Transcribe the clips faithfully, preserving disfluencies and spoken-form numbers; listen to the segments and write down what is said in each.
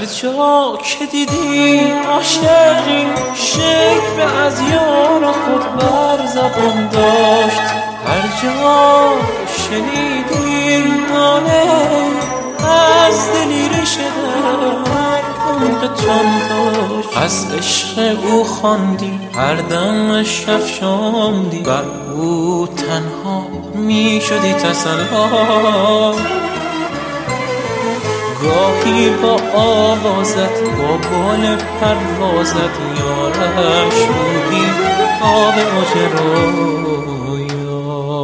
جا که دیدی عاشقی شکل از یار خود بر زبان داشت، هر جا شنیدی ناله از دلیرش در عمق جان داشت. از عشق او خواندی هر دمش افشاندی، بر او تنها می شدی تسلا. گاهی با آوازت با بال پروازت یارش بودی آب ماجرایا.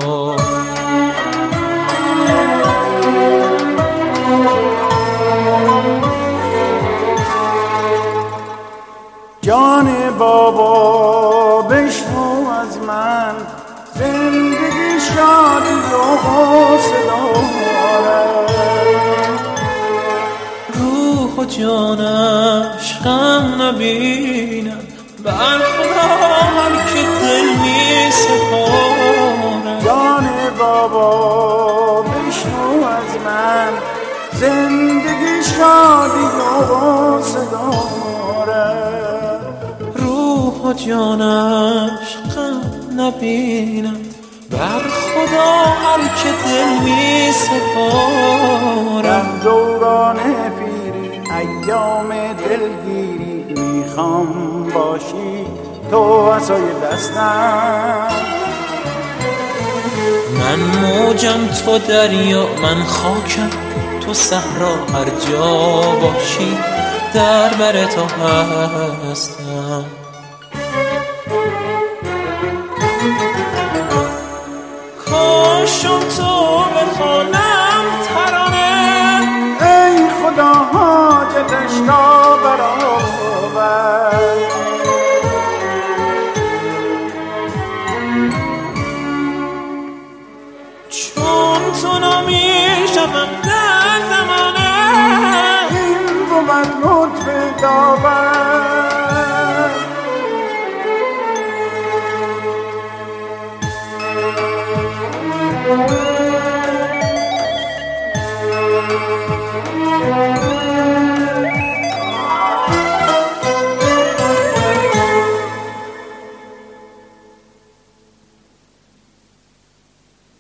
جان بابا بشنو از من، زندگی شادی و حوصله و جانش غم نبینم، بر خدا هر که دل می سپاره. جان بابا بشنو از من، زندگی شادی و صداره. روح و جانش غم نبینم، بر خدا هر که دل می سپاره. دوران پیری ایام دلگیری، میخوام باشی تو عصای دستم. من موجم تو دریا، من خاکم تو صحرا، هر جا باشی در بر تو هستم. کاشم تو بخوانم ترانه، ای خدا حاجتش را برآور. چون تو نمیشم در زمانه، این بود لطف داور. Thank you.